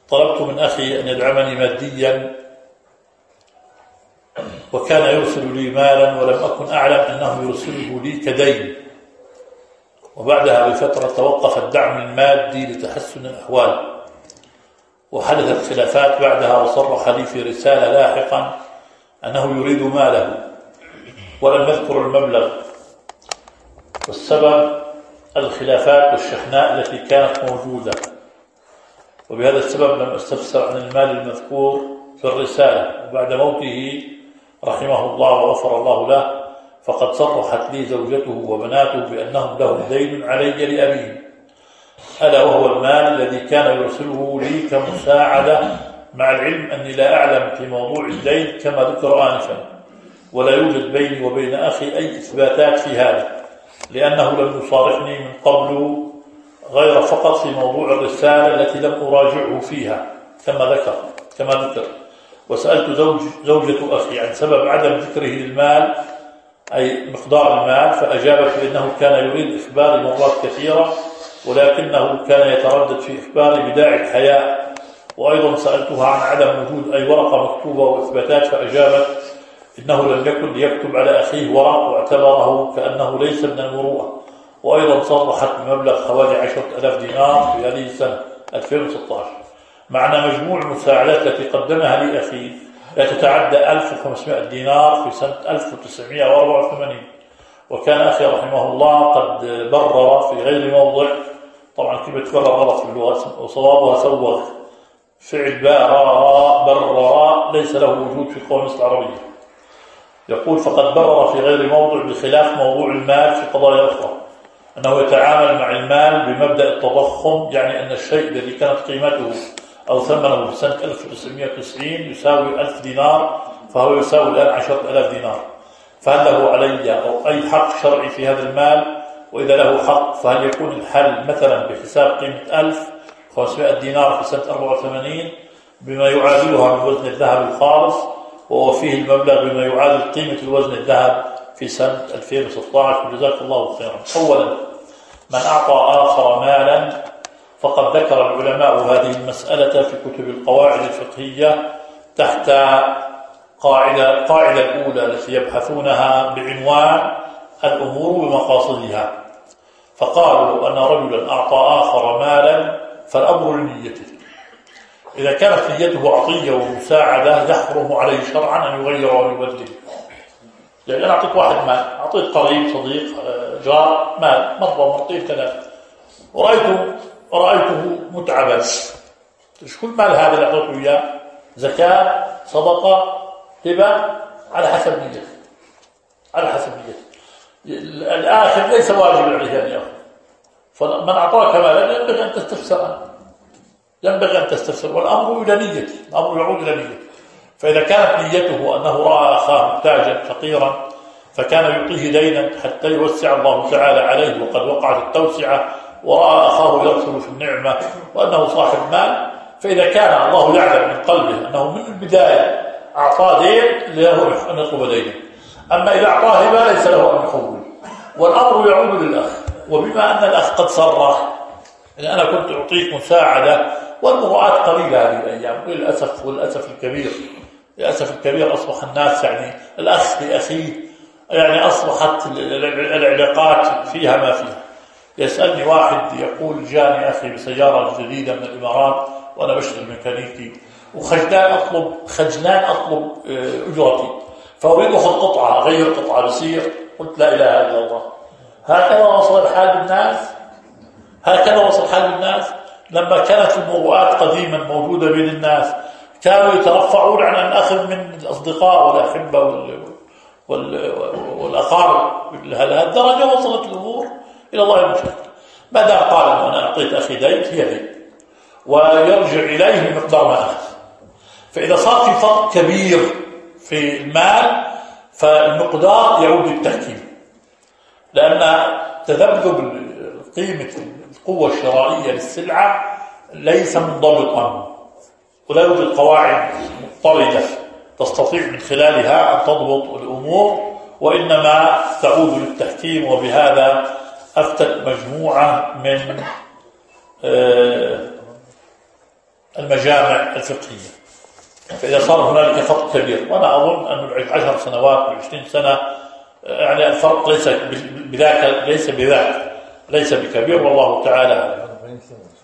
طلبت من أخي أن يدعمني ماديا، وكان يرسل لي مالا ولم أكن أعلم أنه يرسله لي كدين، وبعدها بفترة توقف الدعم المادي لتحسن الأحوال، وحدثت خلافات بعدها، وصرح لي في رسالة لاحقا أنه يريد ماله ولم يذكر المبلغ، والسبب الخلافات والشحناء التي كانت موجودة، وبهذا السبب لم أستفسر عن المال المذكور في الرسالة. وبعد موته رحمه الله وغفر الله له، فقد صرحت لي زوجته وبناته بأنهم لهم دين علي لأبيهم، ألا وهو المال الذي كان يرسله لي كمساعدة، مع العلم أني لا أعلم في موضوع الدين كما ذكر آنفا، ولا يوجد بيني وبين أخي أي إثباتات في هذا، لأنه لم يصارحني من قبل غير فقط في موضوع الرسالة التي لم أراجعه فيها كما ذكر. وسألت زوجة أخي عن سبب عدم ذكره للمال، أي مقدار المال، فأجابت بأنه كان يريد إخباري مرات كثيرة، ولكنه كان يتردد في إخباري بداعي الحياء. وأيضا سألتها عن عدم وجود أي ورقة مكتوبة وإثباتات، فأجابت إنه لم يكن ليكتب على أخيه ورق، واعتبره كأنه ليس من المروءة. وأيضا صرحت بمبلغ حوالي 10,000 دينار في هذه السنة 2016، معنى مجموع المساعدات التي قدمها لي أخي لا تتعدى 1500 دينار في سنة 1984. وكان أخي رحمه الله قد برر في غير موضع، طبعا كلمة برر غلط في اللغة وصوابها سوغ، فعل برر ليس له وجود في القواميس العربية. يقول فقد برر في غير موضع بخلاف موضوع المال في قضايا أخرى أنه يتعامل مع المال بمبدأ التضخم، يعني أن الشيء الذي كانت قيمته أو ثمنه في سنة 1990 يساوي 1000 دينار، فهو يساوي الآن 10,000 دينار. فهل له علي أو أي حق شرعي في هذا المال؟ وإذا له حق فهل يكون الحل مثلا بحساب قيمة 1500 دينار في سنة 84 بما يعادلها من وزن الذهب الخالص، وفيه المبلغ بما يعادل قيمة الوزن الذهب في سنة 2016؟ جزاك الله خيرا. أولا، من أعطى آخر مالا فقد ذكر العلماء هذه المسألة في كتب القواعد الفقهية تحت القاعدة الأولى التي يبحثونها بعنوان الأمور بمقاصدها، فقالوا أن رجلا أعطى آخر مالا فالأمر لنيته، إذا كانت نيته عطية ومساعدة يحرم عليه شرعا أن يغير ويبدل. يعني أنا أعطيك واحد مال، أعطيك قريب صديق جار مال مرة مرتين ثلاث، ورأيته متعبا، كل مال هذا اللي أعطيته إياه زكاة صدقة هبة على حسب نيته، الآخر ليس واجب عليه أن يأخذ. فمن أعطاك مالا ينبغي أن تستفسر، والأمر إلى نيته، الأمر يعود إلى نيته. فإذا كانت نيته أنه رأى أخاه محتاجا فقيرا فكان يعطيه دينا حتى يوسع الله تعالى عليه، وقد وقعت التوسعة، ورأى أخاه يرسل في النعمة وأنه صاحب مال، فإذا كان الله يعلم من قلبه أنه من البداية أعطاه دين له أن يطلب دينا، أما إذا أعطاه هبة ليس له أن يحول، والأمر يعود للأخ. وبما أن الأخ قد صرح إن أنا كنت أعطيك مساعدة، والمرؤات قليلة هذه الأيام وللأسف الكبير أصبح الناس يعني الأخ لأخيه، يعني أصبحت العلاقات فيها ما فيها. يسألني واحد يقول جاني أخي بسيارة جديدة من الإمارات وأنا بشتغل ميكانيكي خجلان أطلب أجرتي، فأريد أخذ قطعة أغير قطعة بصير. قلت لا إله إلا الله، هكذا وصل الحال بالناس. لما كانت المروءات قديما موجودة بين الناس كانوا يترفعون عن أن أخذ من الأصدقاء والأحبة والأقارب. الدرجة وصلت الأمور إلى الله المشاهد. ما دام قال أنا أعطيت أخي دين هي دين، ويرجع إليه بمقدار ما أخذ. فإذا صار في فرق كبير في المال فالمقدار يعود للتحكيم، لأن تذبذب قيمة القوة الشرائية للسلعة ليس منضبطا، ولا يوجد قواعد مضطردة تستطيع من خلالها أن تضبط الأمور، وإنما تعود للتحكيم. وبهذا أفتت مجموعة من المجامع الفقهية. فإذا صار هنالك فرق كبير، وأنا أظن أن 10 سنوات و20 سنة يعني الفرق ليس بذاك، ليس بكبير، والله تعالى.